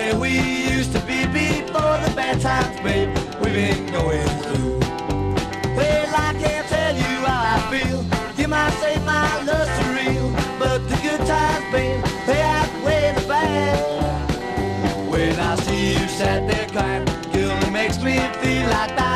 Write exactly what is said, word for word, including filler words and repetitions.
where we used to be before the bad times, babe, we've been going through. Well, I can't tell you how I feel. You might say my love's surreal, but the good times, babe, they outweigh the bad. When I see you sat there crying, girl, it makes me feel like that.